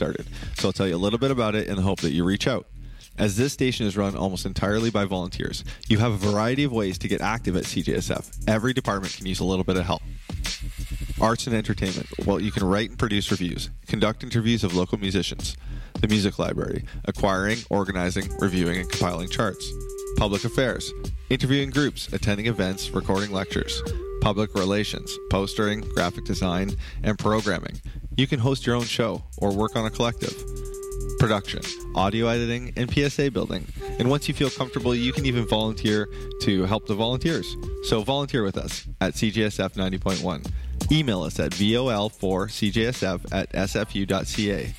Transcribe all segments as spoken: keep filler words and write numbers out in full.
started. So I'll tell you a little bit about it in the hope that you reach out. As this station is run almost entirely by volunteers, you have a variety of ways to get active at C J S F. Every department can use a little bit of help. Arts and entertainment. Well, you can write and produce reviews, conduct interviews of local musicians. The music library. Acquiring, organizing, reviewing, and compiling charts. Public affairs. Interviewing groups, attending events, recording lectures. Public relations. Postering, graphic design, and programming. You can host your own show or work on a collective. Production, audio editing, and P S A building. And once you feel comfortable, you can even volunteer to help the volunteers. So volunteer with us at C J S F ninety point one. Email us at V O L four C J S F at S F U dot C A.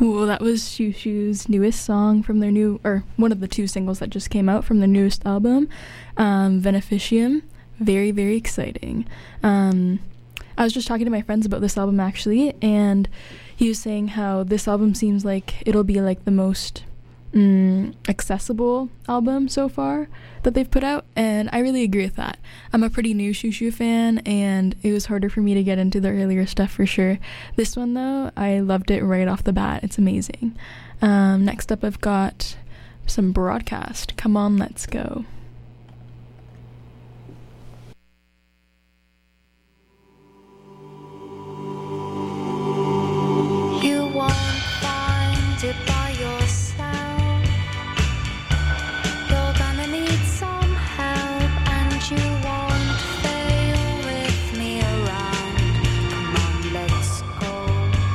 Cool. That was Shoo Shoo's newest song from their new, or one of the two singles that just came out from their newest album, um, Beneficium. Very, very exciting. Um, I was just talking to my friends about this album actually, and he was saying how this album seems like it'll be like the most mm, accessible album so far that they've put out, and I really agree with that. I'm a pretty new Shoo Shoo fan, and it was harder for me to get into the earlier stuff for sure. This one though, I loved it right off the bat. It's amazing. Um, next up I've got some Broadcast. Come on, let's go. You won't find it by yourself. You're gonna need some help, and you won't fail with me around. Come on, let's go.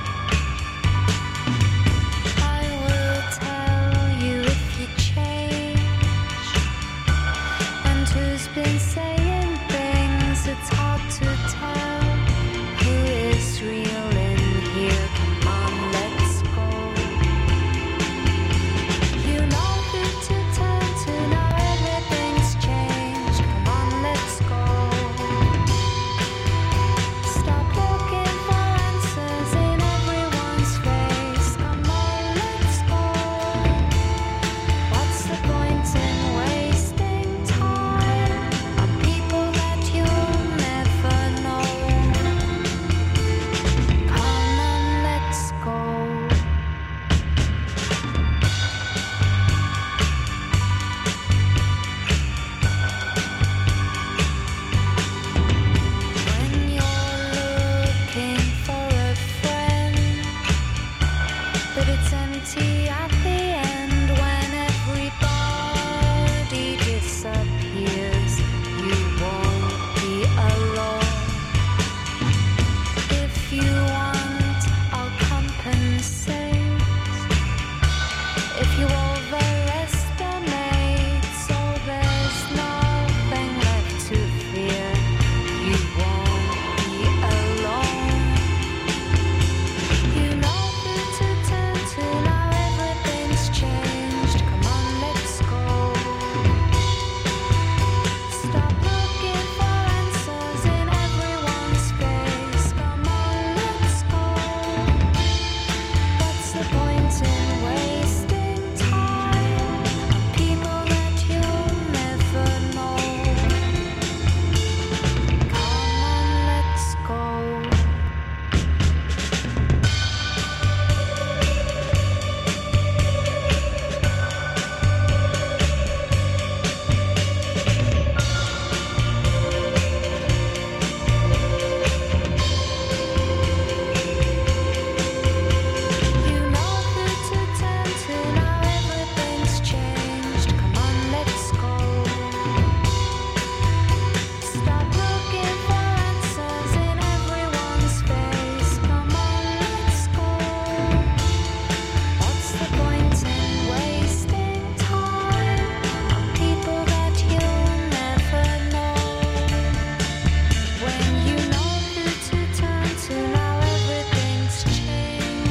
I will tell you if you change, and who's been saying things it's hard to tell who is real in here. Come on, let's go. You know who to turn to now, everything's changed. Come on, let's go. Stop looking for answers in everyone's face. Come on, let's go. What's the point in wasting time on people that you'll never know? Come on, let's go. When you're looking for a friend, but it's empty at the end. When everybody disappears, you won't be alone. If you want, I'll compensate. If you overestimate, so there's nothing left to fear, you won't be alone. You know who to turn to now, everything's changed. Come on, let's go. Stop looking for answers in everyone's face. Come on, let's go. What's the point in wasting time on people that you'll never know? Come on, let's go. You know who to turn to now, everything's changed. Come on, let's go. Stop looking for answers in everyone's face. Come on, let's go. What's the point in wasting time on people that you'll never know? When you know who to turn to now, everything's changed.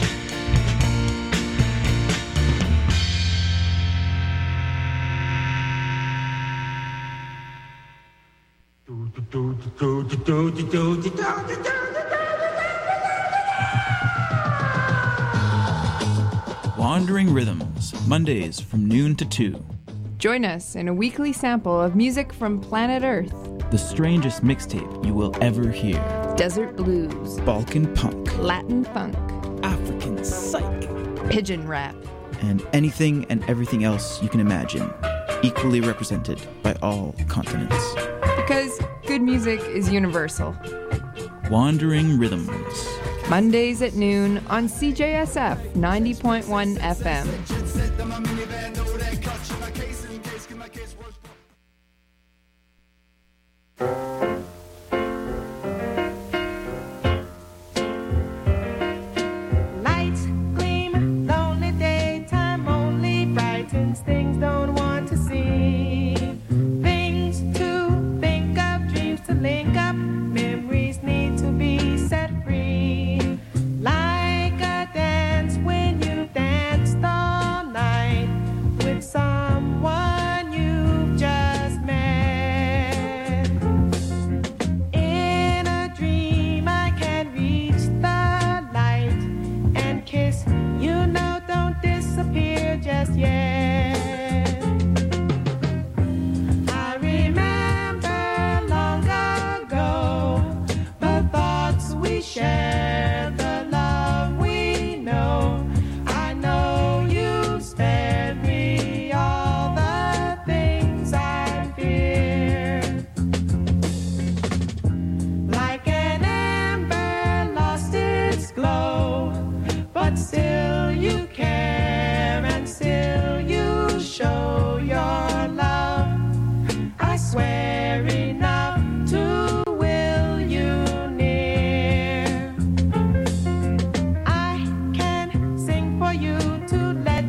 Wandering Rhythms, Mondays from noon to two. Join us in a weekly sample of music from planet Earth. The strangest mixtape you will ever hear. Desert blues, Balkan punk, Latin funk, African psych, pigeon rap. and anything and everything else you can imagine. Equally represented by all continents. Because good music is universal. Wandering Rhythms. Mondays at noon on C J S F ninety point one F M. Lights gleam, lonely daytime only brightens things don't want to see. Things to think of, dreams to link up, memories need to be set free. Like a dance when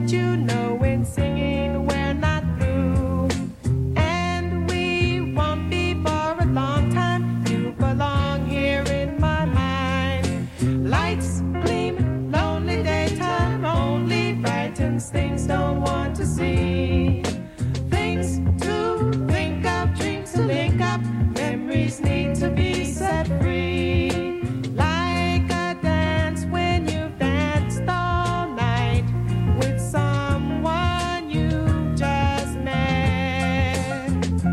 let you know when singing we're not through. And we won't be for a long time. You belong here in my mind. Lights gleam, lonely daytime only brightens things don't want to see. Things to think of, dreams to link up, memories need to be set free. Like a dance when you've danced all night with someone you just met.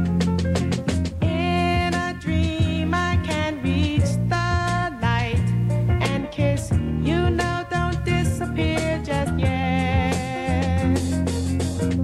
In a dream I can reach the light and kiss, you know, don't disappear just yet.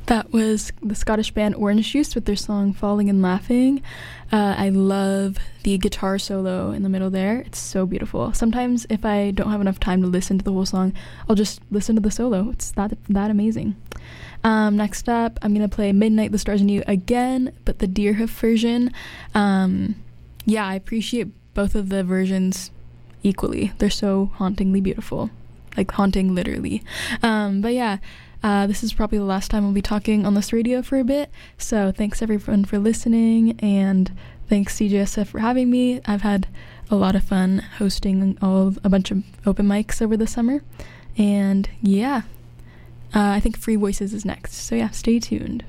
That was the Scottish band Orange Juice with their song Falling and Laughing. Uh, I love the guitar solo in the middle there. It's so beautiful. Sometimes if I don't have enough time to listen to the whole song, I'll just listen to the solo. It's that, that amazing. Um, next up, I'm going to play Midnight, the Stars and You again, but the Deerhoof version. Um, yeah, I appreciate both of the versions equally. They're so hauntingly beautiful. Like haunting literally. Um, but yeah, Uh, this is probably the last time I'll be talking on this radio for a bit, so thanks everyone for listening, and thanks C J S F for having me. I've had a lot of fun hosting all a bunch of open mics over the summer, and yeah, uh, I think Free Voices is next, so yeah, stay tuned.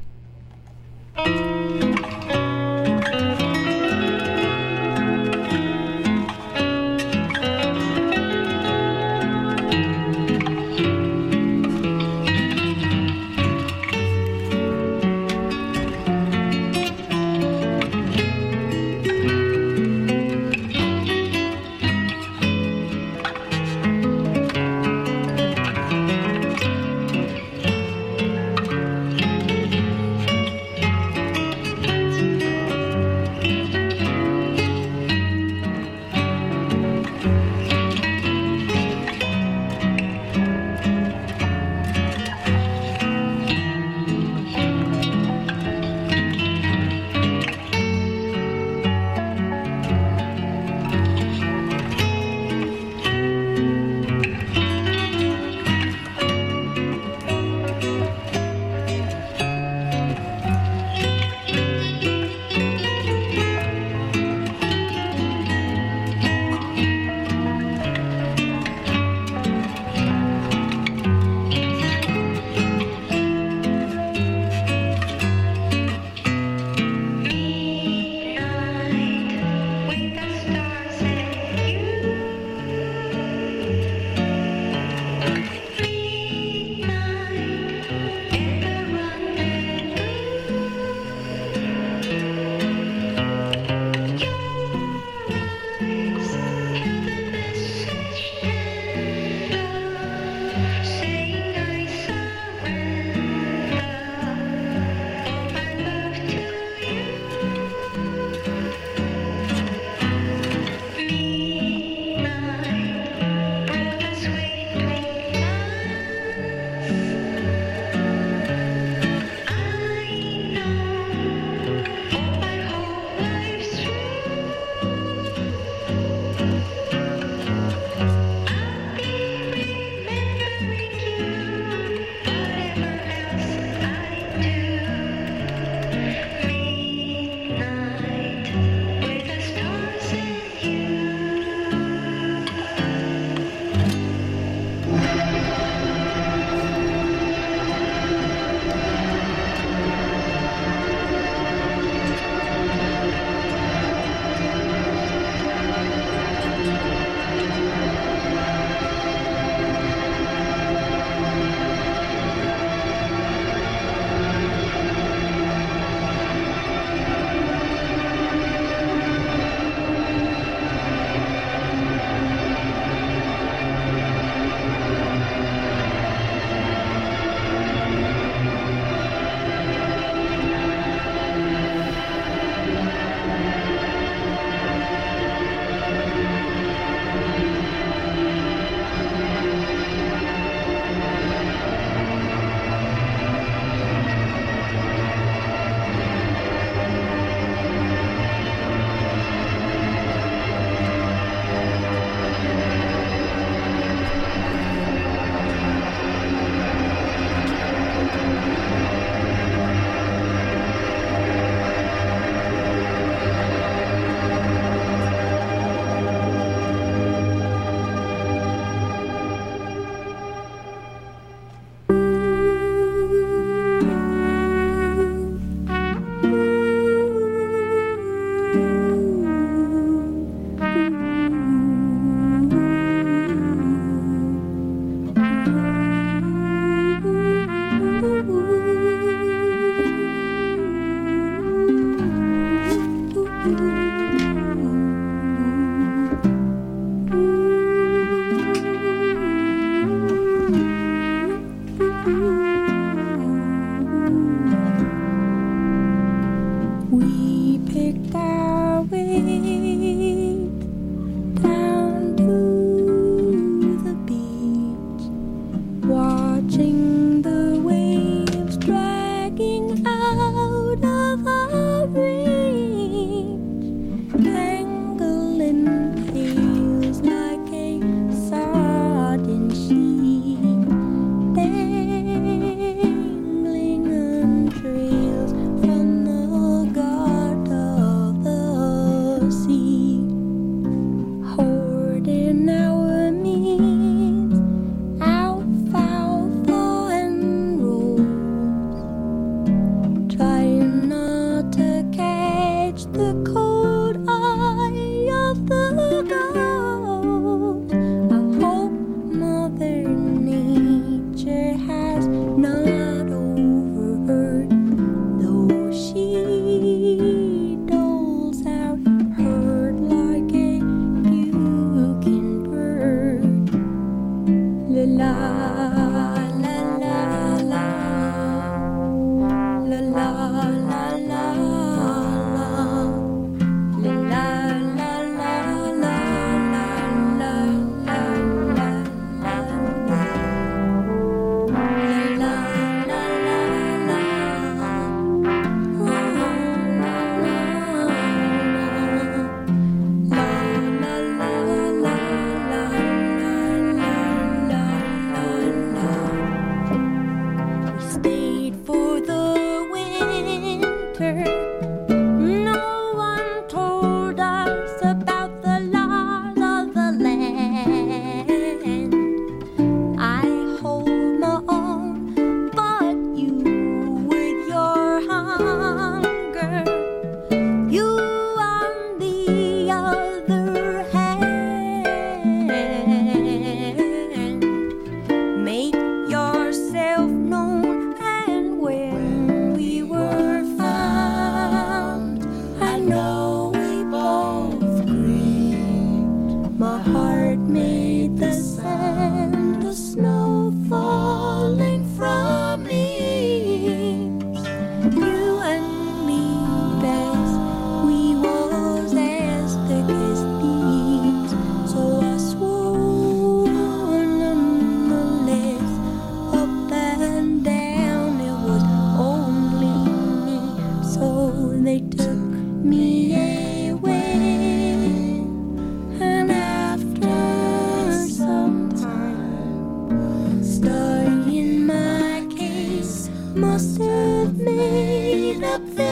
You and me, best, we was as thick as thieves. So I swore nonetheless, up and down, it was only me. So they took me away, and after some time, studying my case, must have made up their